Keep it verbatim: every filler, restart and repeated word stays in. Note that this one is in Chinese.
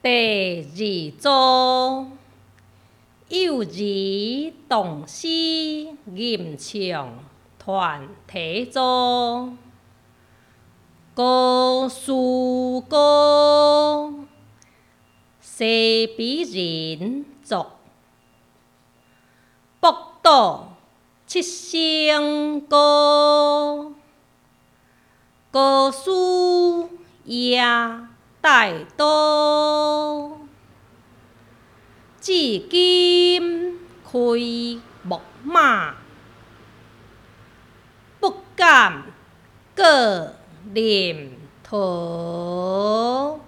第二组，幼儿童诗吟唱团体组，歌书歌，西比人族，北岛七声歌，歌书也带刀，至今开木马，不敢过临头。